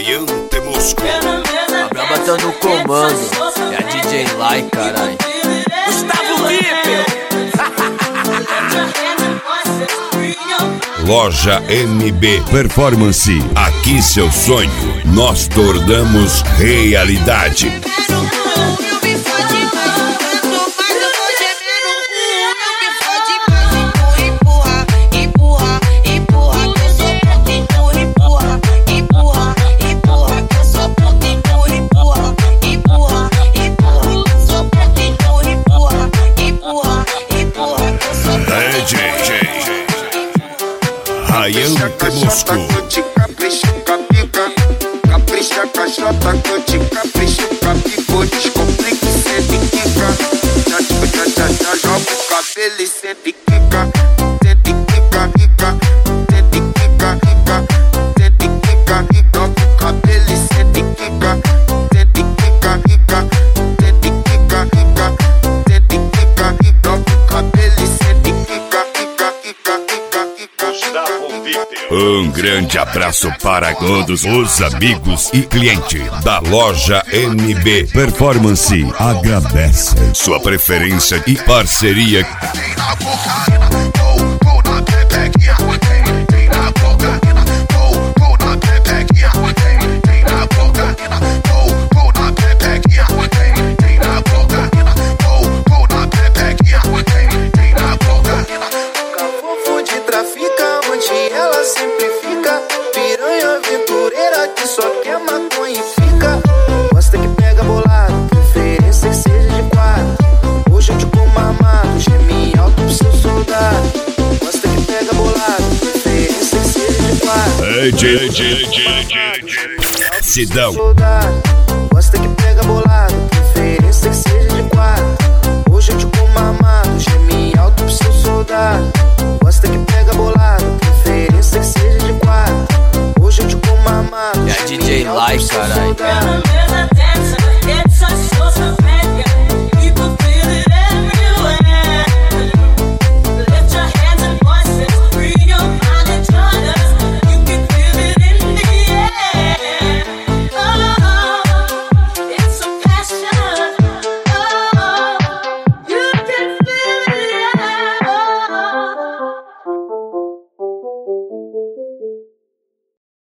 Ryan Temusco. A braba tá no comando, é a DJ Lai, carai. Gustavo Lipe. Loja NB Performance. Aqui seu sonho, nós tornamos realidade. Ryan Temusco. Capricha com a pica, capricha com a chota, capricha com a pica, descomplica e sente quica. Já joga o cabelo e sente quica, sente quica, quica, sente quica, quica, sente quica, quica, joga o cabelo e sente quica, sente quica, quica, sente quica, quica, sente quica, quica, joga o cabelo e sente quica, quica, quica, quica, quica. Um grande abraço para todos os amigos e clientes da Loja NB Performance. Agradece sua preferência e parceria. Ela sempre fica piranha aventureira que só quer maconha e fica. Gosta que pega bolado, preferência que seja de quadro. Hoje eu te como armado, geme alto pro seu soldado. Gosta que pega bolado, preferência que seja de quadro. Sidão. Gosta que pega bolado,